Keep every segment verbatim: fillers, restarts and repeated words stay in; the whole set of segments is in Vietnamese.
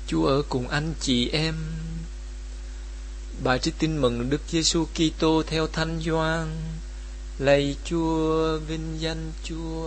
Chúa ở cùng anh chị em. Bài trích tin mừng Đức Giêsu Kitô theo Thánh Gioan. Lạy Chúa, vinh danh Chúa.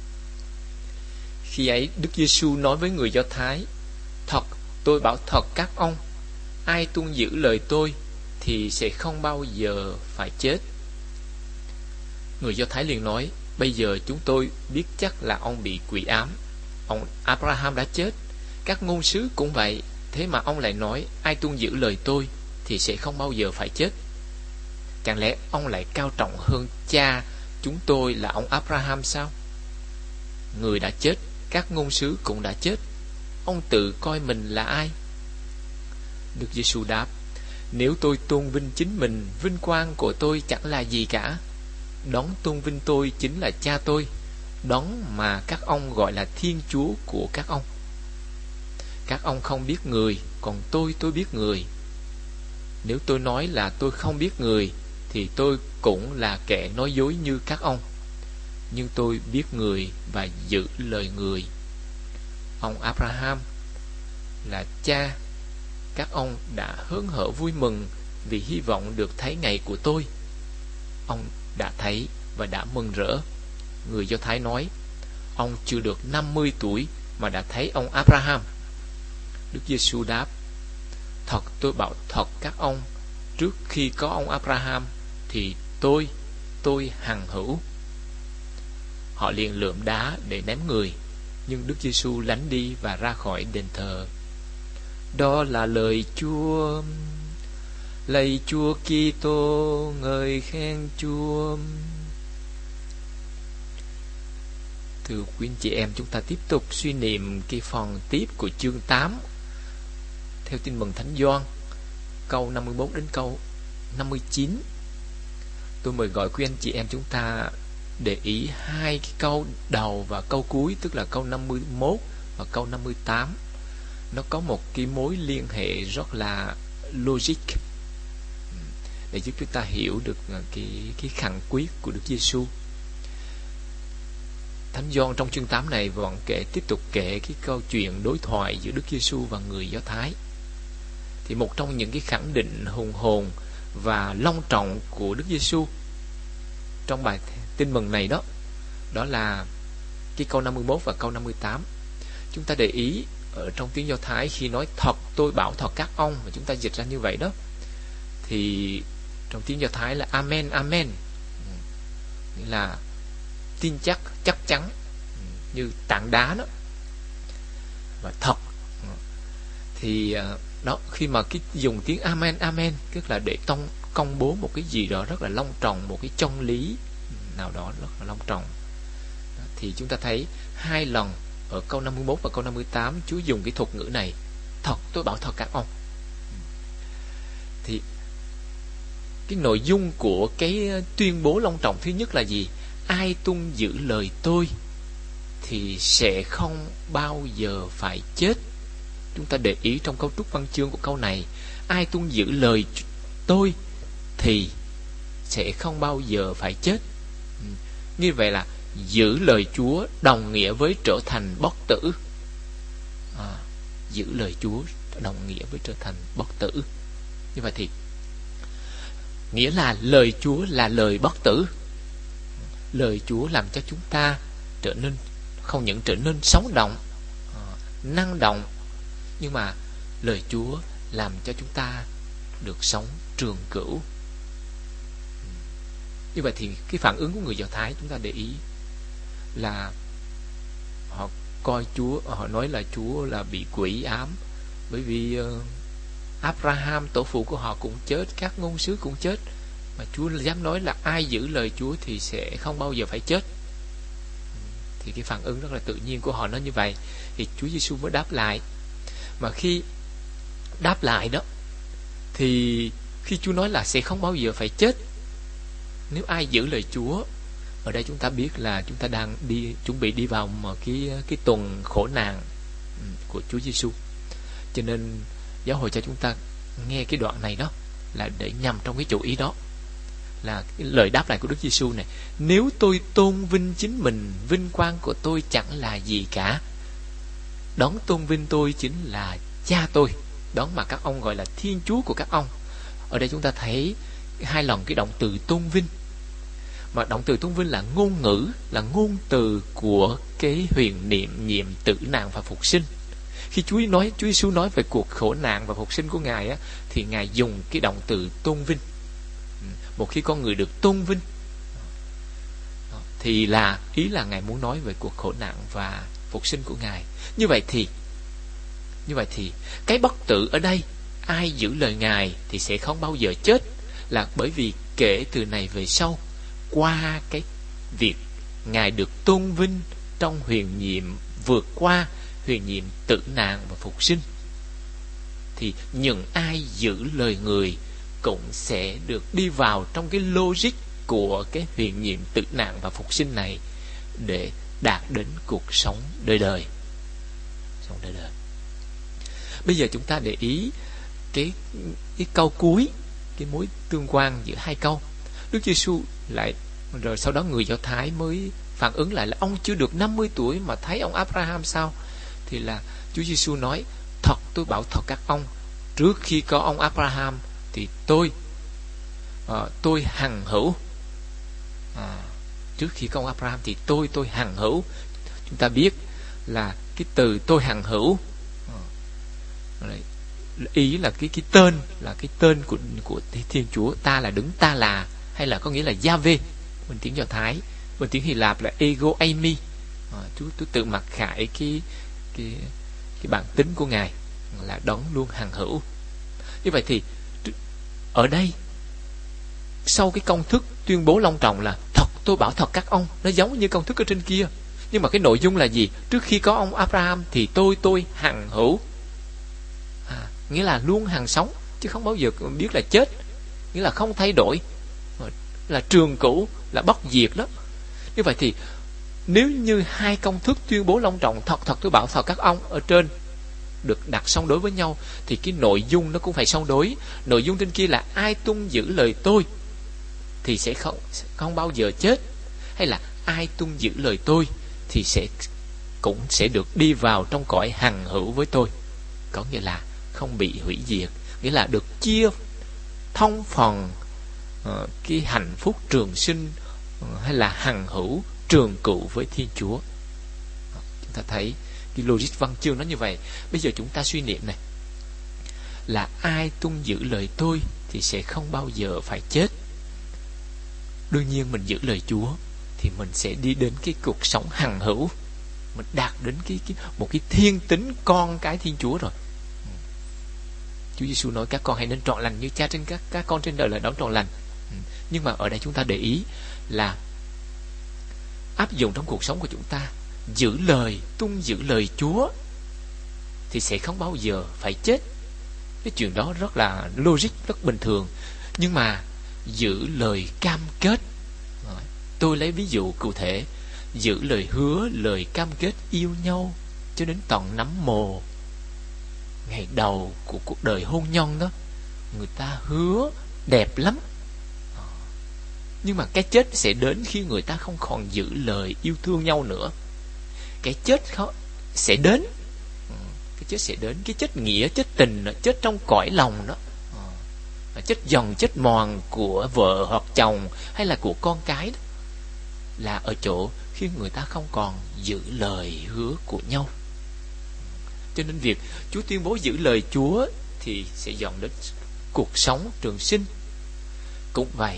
Khi ấy Đức Giêsu nói với người Do Thái: Thật, tôi bảo thật các ông, ai tuân giữ lời tôi thì sẽ không bao giờ phải chết. Người Do Thái liền nói: Bây giờ chúng tôi biết chắc là ông bị quỷ ám. Ông Abraham đã chết, các ngôn sứ cũng vậy. Thế mà ông lại nói ai tuân giữ lời tôi thì sẽ không bao giờ phải chết. Chẳng lẽ ông lại cao trọng hơn cha chúng tôi là ông Abraham sao? Người đã chết, các ngôn sứ cũng đã chết. Ông tự coi mình là ai? Đức Giêsu đáp: Nếu tôi tôn vinh chính mình, vinh quang của tôi chẳng là gì cả. Đấng tôn vinh tôi chính là cha tôi, đấng mà các ông gọi là Thiên Chúa của các ông. Các ông không biết người, còn tôi tôi biết người. Nếu tôi nói là tôi không biết người thì tôi cũng là kẻ nói dối như các ông. Nhưng tôi biết người và giữ lời người. Ông Abraham là cha các ông đã hớn hở vui mừng vì hy vọng được thấy ngày của tôi. Ông đã thấy và đã mừng rỡ. Người Do Thái nói: Ông chưa được năm mươi tuổi mà đã thấy ông Abraham. Đức Giêsu đáp: Thật tôi bảo thật các ông, trước khi có ông Abraham thì tôi, tôi hằng hữu. Họ liền lượm đá để ném người, nhưng Đức Giêsu lánh đi và ra khỏi đền thờ. Đó là lời Chúa. Lạy Chúa Kitô, ngợi khen Chúa. Thưa quý anh chị em, chúng ta tiếp tục suy niệm cái phần tiếp của chương tám theo tin mừng Thánh Gioan, câu năm mươi mốt đến câu năm mươi chín. Tôi mời gọi quý anh chị em chúng ta để ý hai cái câu đầu và câu cuối, tức là câu năm mươi mốt và câu năm mươi tám. Nó có một cái mối liên hệ rất là logic để giúp chúng ta hiểu được cái cái khẩn quyết của Đức Giêsu. Thánh Gioan trong chương tám này vẫn kể tiếp tục kể cái câu chuyện đối thoại giữa Đức Giêsu và người Do Thái. Thì một trong những cái khẳng định hùng hồn và long trọng của Đức Giêsu trong bài tin mừng này đó, đó là cái câu năm mươi mốt và câu năm mươi tám. Chúng ta để ý ở trong tiếng Do Thái khi nói thật tôi bảo thật các ông, mà chúng ta dịch ra như vậy đó, thì trong tiếng Do Thái là amen amen, nghĩa là tin chắc, chắc chắn, như tảng đá đó. Và thật thì đó, khi mà cái dùng tiếng amen amen tức là để tông công bố một cái gì đó rất là long trọng, một cái chân lý nào đó rất là long trọng. Thì chúng ta thấy hai lần ở câu năm mươi mốt và câu năm mươi tám Chúa dùng cái thuật ngữ này: thật tôi bảo thật các ông. Thì cái nội dung của cái tuyên bố long trọng thứ nhất là gì? Ai tuân giữ lời tôi thì sẽ không bao giờ phải chết. Chúng ta để ý trong cấu trúc văn chương của câu này: ai tuân giữ lời tôi thì sẽ không bao giờ phải chết. Như vậy là giữ lời Chúa đồng nghĩa với trở thành bất tử. à, Giữ lời Chúa đồng nghĩa với trở thành bất tử. Như vậy thì nghĩa là lời Chúa là lời bất tử. Lời Chúa làm cho chúng ta trở nên, không những trở nên sống động, năng động, nhưng mà lời Chúa làm cho chúng ta được sống trường cửu. Như vậy thì cái phản ứng của người Do Thái, chúng ta để ý là họ coi Chúa, họ nói là Chúa là bị quỷ ám, bởi vì uh, Abraham tổ phụ của họ cũng chết, các ngôn sứ cũng chết, mà Chúa dám nói là ai giữ lời Chúa thì sẽ không bao giờ phải chết. Thì cái phản ứng rất là tự nhiên của họ nó như vậy. Thì Chúa Giêsu mới đáp lại. Mà khi đáp lại đó, thì khi Chúa nói là sẽ không bao giờ phải chết nếu ai giữ lời Chúa, ở đây chúng ta biết là chúng ta đang đi chuẩn bị đi vào một cái cái tuần khổ nạn của Chúa Giêsu. Cho nên giáo hội cho chúng ta nghe cái đoạn này đó là để nhằm trong cái chủ ý đó, là cái lời đáp lại của Đức Giêsu này: nếu tôi tôn vinh chính mình, vinh quang của tôi chẳng là gì cả. Đấng tôn vinh tôi chính là Cha tôi, đó mà các ông gọi là Thiên Chúa của các ông. Ở đây chúng ta thấy hai lần cái động từ tôn vinh. Mà động từ tôn vinh là ngôn ngữ, là ngôn từ của cái huyền niệm nhiệm tử nạn và phục sinh. Khi Chúa nói, Chúa Giêsu nói về cuộc khổ nạn và phục sinh của Ngài á, thì Ngài dùng cái động từ tôn vinh. Một khi con người được tôn vinh, thì là ý là Ngài muốn nói về cuộc khổ nạn và phục sinh của Ngài. Như vậy thì Như vậy thì cái bất tử ở đây, ai giữ lời Ngài thì sẽ không bao giờ chết, là bởi vì kể từ này về sau, qua cái việc Ngài được tôn vinh trong huyền nhiệm, vượt qua huyền nhiệm tử nạn và phục sinh, thì những ai giữ lời Người cũng sẽ được đi vào trong cái logic của cái huyền nhiệm tử nạn và phục sinh này để đạt đến cuộc sống đời đời. Sống đời đời. Bây giờ chúng ta để ý cái, cái câu cuối, cái mối tương quan giữa hai câu. Đức Giêsu lại, rồi sau đó người Do Thái mới phản ứng lại là ông chưa được năm mươi tuổi mà thấy ông Abraham sao? Thì là Chúa Giêsu nói: thật tôi bảo thật các ông, trước khi có ông Abraham thì tôi uh, tôi hằng hữu. À, trước khi có ông Abraham thì tôi tôi hằng hữu. Chúng ta biết là cái từ tôi hằng hữu, ý là cái cái tên, là cái tên của của Thiên Chúa. Ta là đứng ta là, hay là có nghĩa là Yahweh bên tiếng Do Thái, bên tiếng Hy Lạp là ego eimi. À, Chúa tôi tự mặc khải cái cái cái bản tính của Ngài là đấng luôn hằng hữu. Như vậy thì ở đây sau cái công thức tuyên bố long trọng là thật tôi bảo thật các ông, nó giống như công thức ở trên kia, nhưng mà cái nội dung là gì? Trước khi có ông Abraham thì tôi tôi hằng hữu. À, nghĩa là luôn hằng sống, chứ không bao giờ biết là chết, nghĩa là không thay đổi, là trường cửu, là bất diệt đó. Như vậy thì nếu như hai công thức tuyên bố long trọng thật thật tôi bảo thật các ông ở trên được đặt song đối với nhau, thì cái nội dung nó cũng phải song đối. Nội dung trên kia là ai tuân giữ lời tôi thì sẽ không không bao giờ chết, hay là ai tuân giữ lời tôi thì sẽ cũng sẽ được đi vào trong cõi hằng hữu với tôi, có nghĩa là không bị hủy diệt, nghĩa là được chia thông phần uh, cái hạnh phúc trường sinh, uh, hay là hằng hữu trường cửu với Thiên Chúa. Uh, chúng ta thấy cái logic văn chương nó như vậy. Bây giờ chúng ta suy niệm này, là ai tuân giữ lời tôi thì sẽ không bao giờ phải chết. Đương nhiên mình giữ lời Chúa thì mình sẽ đi đến cái cuộc sống hằng hữu, mình đạt đến cái, cái một cái thiên tính con cái Thiên Chúa rồi. Chúa Giêsu nói các con hãy nên trọn lành như cha trên các các con trên đời là đấng trọn lành. Nhưng mà ở đây chúng ta để ý là áp dụng trong cuộc sống của chúng ta, giữ lời, tuân giữ lời Chúa thì sẽ không bao giờ phải chết. Cái chuyện đó rất là logic, rất bình thường. Nhưng mà giữ lời cam kết, tôi lấy ví dụ cụ thể, giữ lời hứa, lời cam kết yêu nhau cho đến tận nắm mồ, ngày đầu của cuộc đời hôn nhân đó, người ta hứa đẹp lắm, nhưng mà cái chết sẽ đến khi người ta không còn giữ lời yêu thương nhau nữa. Cái chết sẽ đến, cái chết sẽ đến, cái chết nghĩa, chết tình, chết trong cõi lòng đó, chết dần, chết mòn của vợ hoặc chồng hay là của con cái đó, là ở chỗ khi người ta không còn giữ lời hứa của nhau. Cho nên việc Chúa tuyên bố giữ lời Chúa thì sẽ dọn đến cuộc sống trường sinh. Cũng vậy,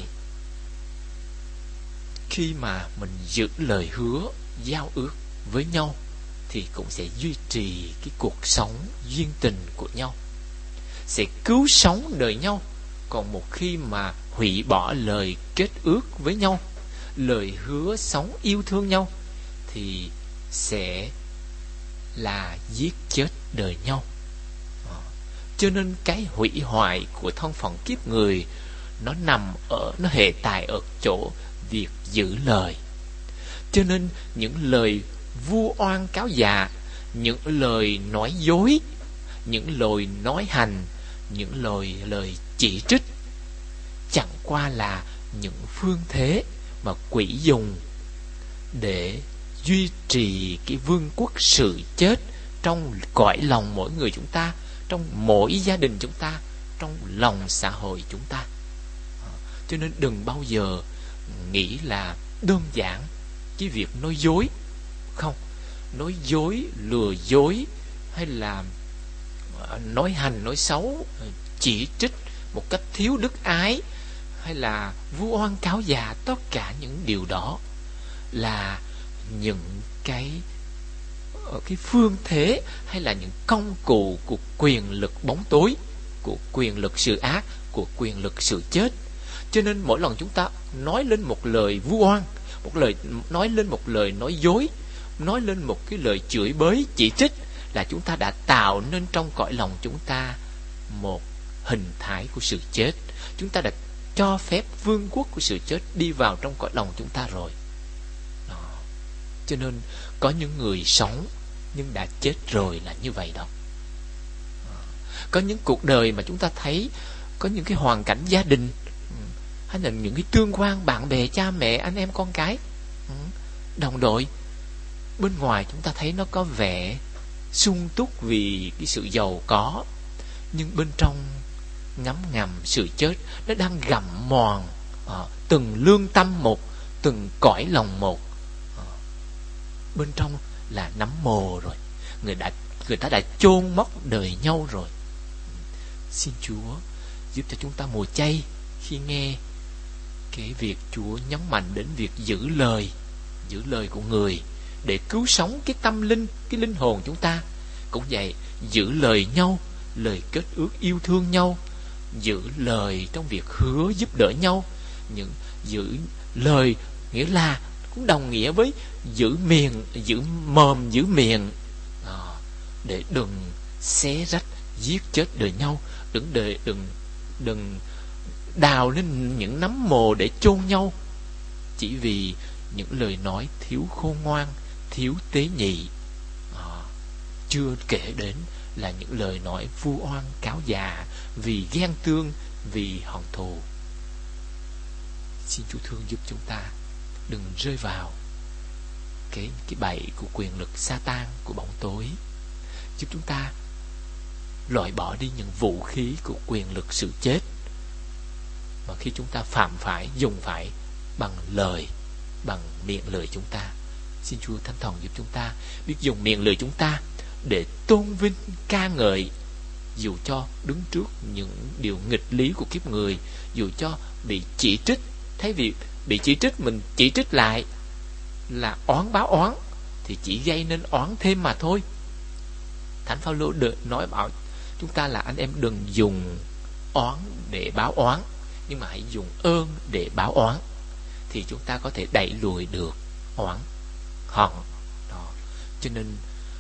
khi mà mình giữ lời hứa, giao ước với nhau thì cũng sẽ duy trì cái cuộc sống duyên tình của nhau, sẽ cứu sống đời nhau. Còn một khi mà hủy bỏ lời kết ước với nhau, lời hứa sống yêu thương nhau, thì sẽ là giết chết đời nhau. Cho nên cái hủy hoại của thân phận kiếp người nó nằm ở, nó hệ tại ở chỗ việc giữ lời. Cho nên những lời vu oan cáo dạ, những lời nói dối, những lời nói hành, những lời lời chỉ trích chẳng qua là những phương thế mà quỷ dùng để duy trì cái vương quốc sự chết trong cõi lòng mỗi người chúng ta, trong mỗi gia đình chúng ta, trong lòng xã hội chúng ta. Cho nên đừng bao giờ nghĩ là đơn giản cái việc nói dối. Không, nói dối, lừa dối, hay là nói hành, nói xấu, chỉ trích một cách thiếu đức ái, hay là vu oan cáo già, tất cả những điều đó là những cái cái phương thế, hay là những công cụ của quyền lực bóng tối, của quyền lực sự ác, của quyền lực sự chết. Cho nên mỗi lần chúng ta nói lên một lời vu oan, một lời nói lên một lời nói dối, nói lên một cái lời chửi bới, chỉ trích, là chúng ta đã tạo nên trong cõi lòng chúng ta một hình thái của sự chết. Chúng ta đã cho phép vương quốc của sự chết đi vào trong cõi lòng chúng ta rồi. Đó. Cho nên có những người sống nhưng đã chết rồi là như vậy đó. Có những cuộc đời mà chúng ta thấy, có những cái hoàn cảnh gia đình, hay là những cái tương quan bạn bè, cha mẹ, anh em con cái, đồng đội, bên ngoài chúng ta thấy nó có vẻ sung túc vì cái sự giàu có, nhưng bên trong ngấm ngầm sự chết nó đang gặm mòn à, từng lương tâm một, từng cõi lòng một. À, bên trong là nấm mồ rồi, người đã người ta đã chôn móc đời nhau rồi. Xin Chúa giúp cho chúng ta mùa chay khi nghe cái việc Chúa nhấn mạnh đến việc giữ lời, giữ lời của người để cứu sống cái tâm linh, cái linh hồn chúng ta. Cũng vậy, giữ lời nhau, lời kết ước yêu thương nhau, giữ lời trong việc hứa giúp đỡ nhau. Những giữ lời nghĩa là cũng đồng nghĩa với giữ miệng, giữ mồm, giữ miệng à, để đừng xé rách, giết chết đời nhau, đừng để đừng đừng đào lên những nấm mồ để chôn nhau, chỉ vì những lời nói thiếu khôn ngoan, thiếu tế nhị. À, chưa kể đến là những lời nói vu oan cáo già, vì ghen tương, vì hận thù. Xin Chúa thương giúp chúng ta đừng rơi vào cái cái bẫy của quyền lực Sa-tan, của bóng tối. Giúp chúng ta loại bỏ đi những vũ khí của quyền lực sự chết mà khi chúng ta phạm phải, dùng phải bằng lời, bằng miệng lưỡi chúng ta. Xin Chúa Thánh Thần giúp chúng ta biết dùng miệng lưỡi chúng ta để tôn vinh, ca ngợi, dù cho đứng trước những điều nghịch lý của kiếp người, dù cho bị chỉ trích. Thay vì bị chỉ trích mình chỉ trích lại là oán báo oán, thì chỉ gây nên oán thêm mà thôi. Thánh Phaolô nói bảo chúng ta là anh em đừng dùng oán để báo oán, nhưng mà hãy dùng ơn để báo oán, thì chúng ta có thể đẩy lùi được oán hận đó. Cho nên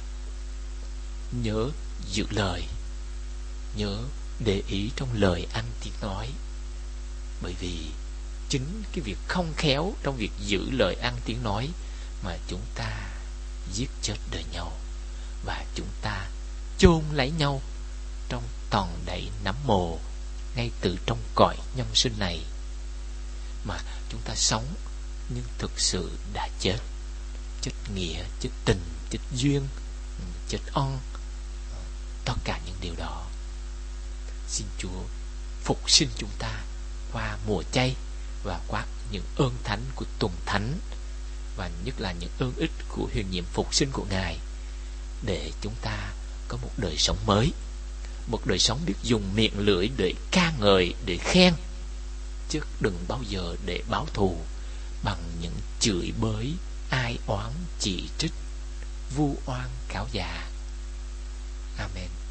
nhớ giữ lời, nhớ để ý trong lời ăn tiếng nói, bởi vì chính cái việc không khéo trong việc giữ lời ăn tiếng nói mà chúng ta giết chết đời nhau, và chúng ta chôn lấy nhau trong tòn đầy nấm mồ ngay từ trong cõi nhân sinh này, mà chúng ta sống nhưng thực sự đã chết. Chết nghĩa, chết tình, chết duyên, chết ân, tất cả những điều đó. Xin Chúa phục sinh chúng ta qua mùa chay và qua những ơn thánh của tuần thánh, và nhất là những ơn ích của huyền nhiệm phục sinh của Ngài, để chúng ta có một đời sống mới, một đời sống biết dùng miệng lưỡi để ca ngợi, để khen, chứ đừng bao giờ để báo thù bằng những chửi bới, ai oán, chỉ trích, vu oan cáo già. Amen.